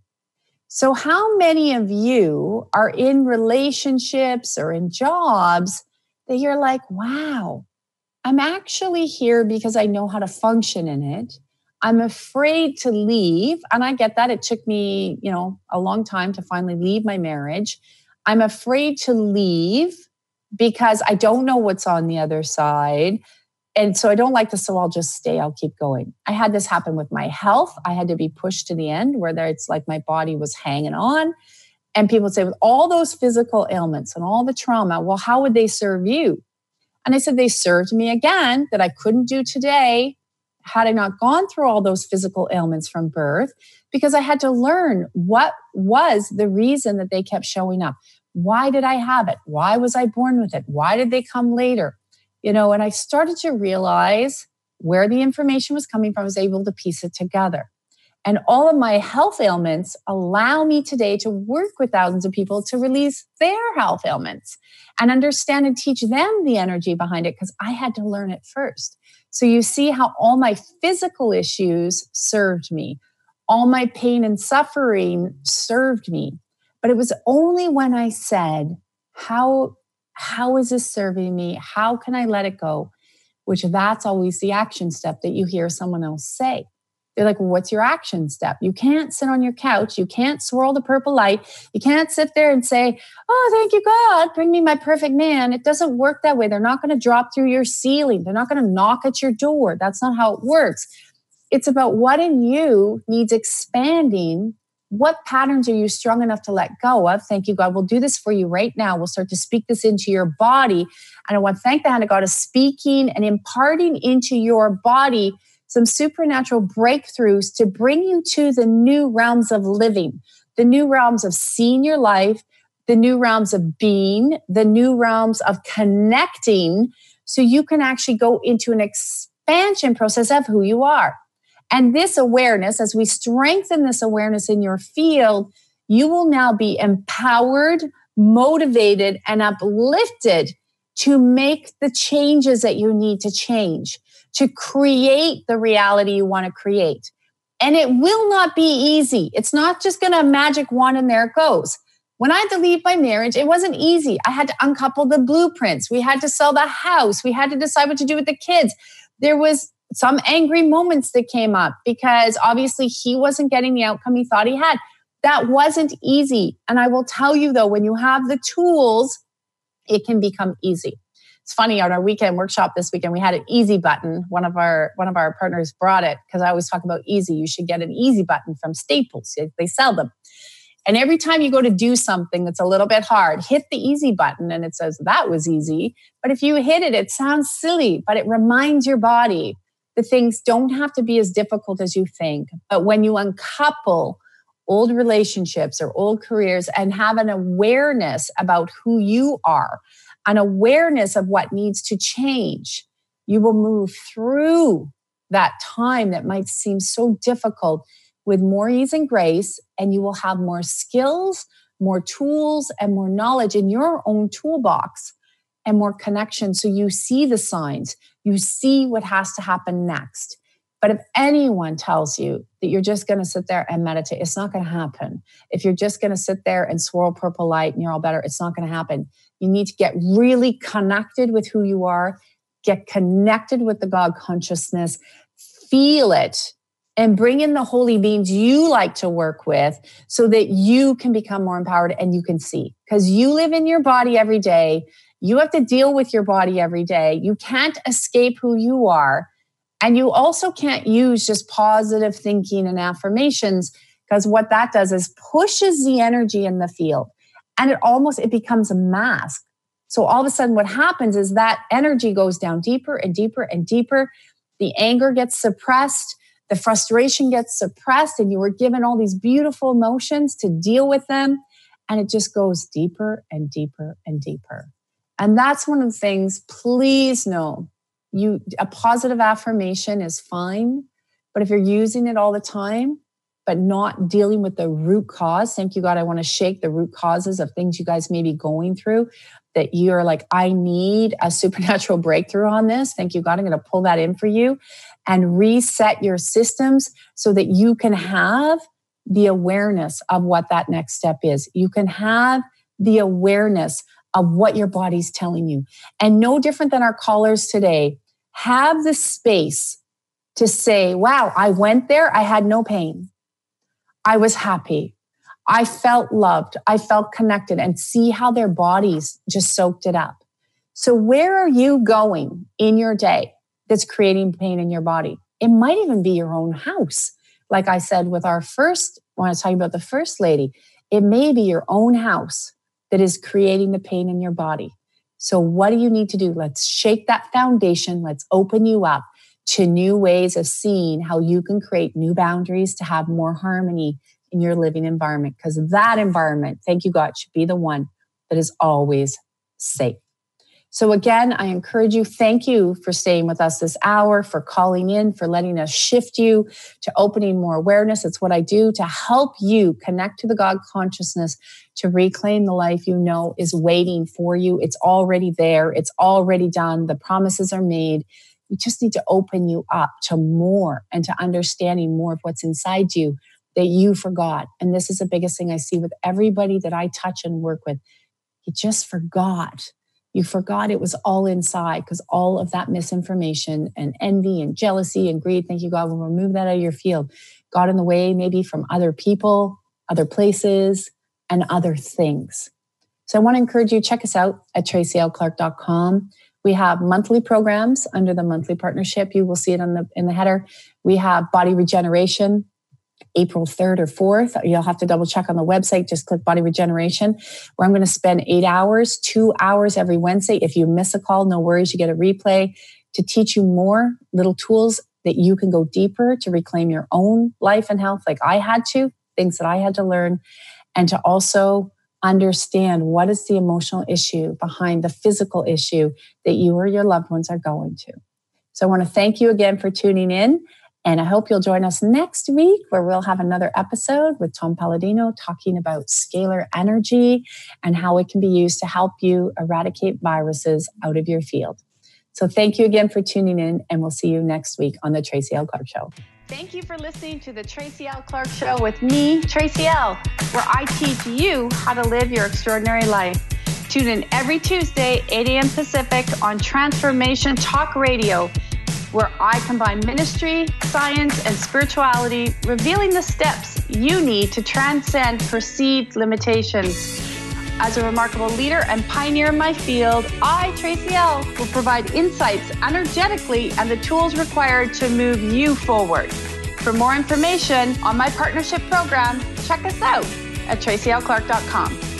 So how many of you are in relationships or in jobs that you're like, wow, I'm actually here because I know how to function in it. I'm afraid to leave. And I get that. It took me, a long time to finally leave my marriage. I'm afraid to leave because I don't know what's on the other side. And so I don't like this, so I'll just stay. I'll keep going. I had this happen with my health. I had to be pushed to the end where it's like my body was hanging on. And people would say, with all those physical ailments and all the trauma, well, how would they serve you? And I said, they served me again that I couldn't do today had I not gone through all those physical ailments from birth, because I had to learn what was the reason that they kept showing up. Why did I have it? Why was I born with it? Why did they come later? And I started to realize where the information was coming from. I was able to piece it together. And all of my health ailments allow me today to work with thousands of people to release their health ailments and understand and teach them the energy behind it, because I had to learn it first. So you see how all my physical issues served me. All my pain and suffering served me. But it was only when I said, how is this serving me? How can I let it go? Which that's always the action step that you hear someone else say. They're like, well, what's your action step? You can't sit on your couch. You can't swirl the purple light. You can't sit there and say, oh, thank you, God, bring me my perfect man. It doesn't work that way. They're not going to drop through your ceiling. They're not going to knock at your door. That's not how it works. It's about what in you needs expanding. What patterns are you strong enough to let go of? Thank you, God. We'll do this for you right now. We'll start to speak this into your body. And I want to thank the hand of God is speaking and imparting into your body some supernatural breakthroughs to bring you to the new realms of living, the new realms of seeing your life, the new realms of being, the new realms of connecting, so you can actually go into an expansion process of who you are. And this awareness, as we strengthen this awareness in your field, you will now be empowered, motivated, and uplifted to make the changes that you need to change, to create the reality you want to create. And it will not be easy. It's not just going to magic wand and there it goes. When I had to leave my marriage, it wasn't easy. I had to uncouple the blueprints. We had to sell the house. We had to decide what to do with the kids. There was some angry moments that came up because obviously he wasn't getting the outcome he thought he had. That wasn't easy. And I will tell you though, when you have the tools, it can become easy. It's funny, on our weekend workshop this weekend, we had an easy button. One of our partners brought it because I always talk about easy. You should get an easy button from Staples. They sell them. And every time you go to do something that's a little bit hard, hit the easy button and it says, that was easy. But if you hit it, it sounds silly, but it reminds your body that things don't have to be as difficult as you think. But when you uncouple old relationships or old careers and have an awareness about who you are, an awareness of what needs to change, you will move through that time that might seem so difficult with more ease and grace, and you will have more skills, more tools, and more knowledge in your own toolbox and more connection. So you see the signs, you see what has to happen next. But if anyone tells you that you're just going to sit there and meditate, it's not going to happen. If you're just going to sit there and swirl purple light and you're all better, it's not going to happen. You need to get really connected with who you are, get connected with the God consciousness, feel it, and bring in the holy beings you like to work with so that you can become more empowered and you can see. Because you live in your body every day. You have to deal with your body every day. You can't escape who you are. And you also can't use just positive thinking and affirmations, because what that does is pushes the energy in the field. And it becomes a mask. So all of a sudden what happens is that energy goes down deeper and deeper and deeper. The anger gets suppressed. The frustration gets suppressed, and you were given all these beautiful emotions to deal with them. And it just goes deeper and deeper and deeper. And that's one of the things, please know, a positive affirmation is fine. But if you're using it all the time, but not dealing with the root cause, thank you, God, I want to shake the root causes of things you guys may be going through, that you're like, I need a supernatural breakthrough on this. Thank you, God, I'm going to pull that in for you and reset your systems so that you can have the awareness of what that next step is. You can have the awareness of what your body's telling you. And no different than our callers today, have the space to say, wow, I went there, I had no pain. I was happy. I felt loved. I felt connected, and see how their bodies just soaked it up. So where are you going in your day that's creating pain in your body? It might even be your own house. Like I said with our first, when I was talking about the first lady, it may be your own house that is creating the pain in your body. So what do you need to do? Let's shake that foundation. Let's open you up to new ways of seeing how you can create new boundaries to have more harmony in your living environment. Because that environment, thank you, God, should be the one that is always safe. So again, I encourage you, thank you for staying with us this hour, for calling in, for letting us shift you to opening more awareness. It's what I do to help you connect to the God consciousness, to reclaim the life you know is waiting for you. It's already there. It's already done. The promises are made. We just need to open you up to more and to understanding more of what's inside you that you forgot. And this is the biggest thing I see with everybody that I touch and work with. You just forgot. You forgot it was all inside, because all of that misinformation and envy and jealousy and greed, thank you, God, will remove that out of your field. Got in the way maybe from other people, other places, and other things. So I want to encourage you, check us out at tracylclark.com. We have monthly programs under the monthly partnership. You will see it in the header. We have body regeneration, April 3rd or 4th. You'll have to double check on the website. Just click Body Regeneration, where I'm going to spend 8 hours, 2 hours every Wednesday. If you miss a call, no worries. You get a replay to teach you more little tools that you can go deeper to reclaim your own life and health, like I had to, things that I had to learn, and to also understand what is the emotional issue behind the physical issue that you or your loved ones are going to. So I want to thank you again for tuning in. And I hope you'll join us next week where we'll have another episode with Tom Palladino talking about scalar energy and how it can be used to help you eradicate viruses out of your field. So thank you again for tuning in, and we'll see you next week on the Tracy L. Clark Show. Thank you for listening to the Tracy L. Clark Show with me, Tracy L., where I teach you how to live your extraordinary life. Tune in every Tuesday, 8 a.m. Pacific on Transformation Talk Radio, where I combine ministry, science, and spirituality, revealing the steps you need to transcend perceived limitations. As a remarkable leader and pioneer in my field, I, Tracy L., will provide insights energetically and the tools required to move you forward. For more information on my partnership program, check us out at tracylclark.com.